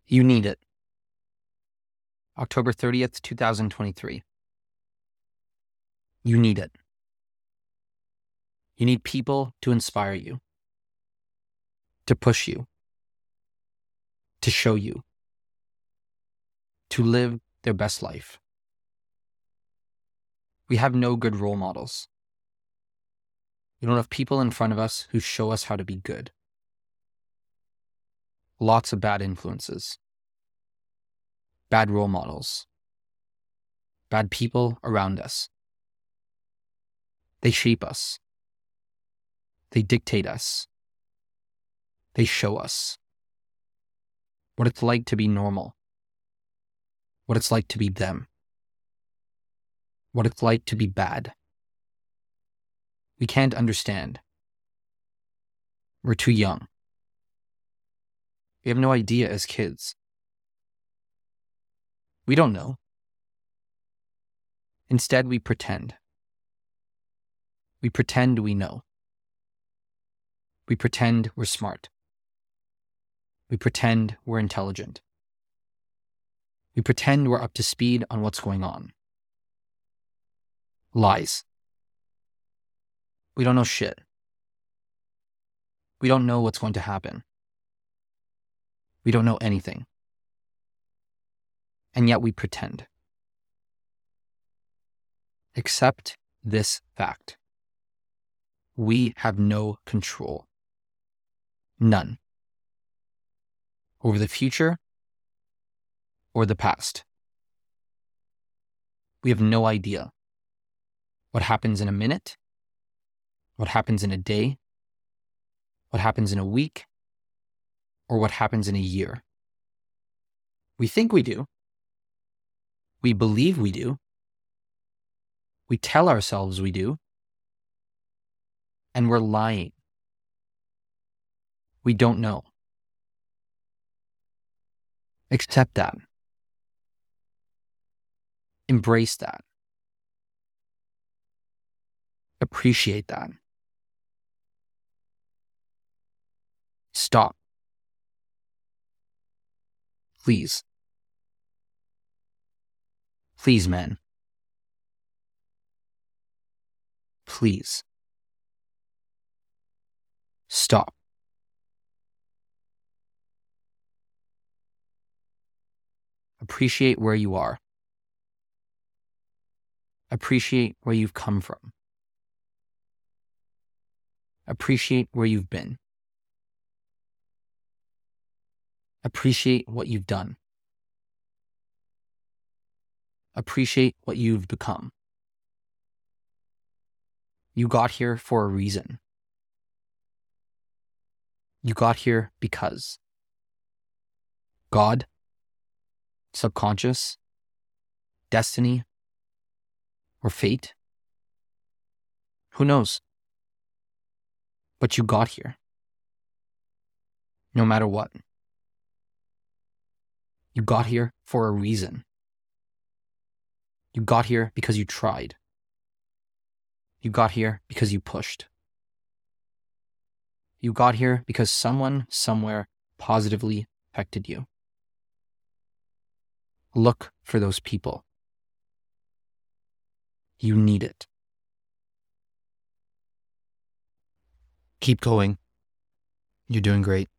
You need it. October 30th, 2023. You need it. You need people to inspire you, to push you, to show you, to live their best life. We have no good role models. We don't have people in front of us who show us how to be good. Lots of bad influences, bad role models, bad people around us. They shape us. They dictate us. They show us what it's like to be normal, what it's like to be them, what it's like to be bad. We can't understand. We're too young. We have no idea as kids. We don't know. Instead, we pretend. We pretend we know. We pretend we're smart. We pretend we're intelligent. We pretend we're up to speed on what's going on. Lies. We don't know shit. We don't know what's going to happen. We don't know anything. And yet we pretend. Accept this fact. We have no control. None. Over the future or the past. We have no idea what happens in a minute, what happens in a day, what happens in a week, or what happens in a year. We think we do. We believe we do. We tell ourselves we do. And we're lying. We don't know. Accept that. Embrace that. Appreciate that. Stop. Please. Please, man. Please. Stop. Appreciate where you are. Appreciate where you've come from. Appreciate where you've been. Appreciate what you've done. Appreciate what you've become. You got here for a reason. You got here because God, subconscious, destiny, or fate. Who knows? But you got here. No matter what. You got here for a reason. You got here because you tried. You got here because you pushed. You got here because someone somewhere positively affected you. Look for those people. You need it. Keep going. You're doing great.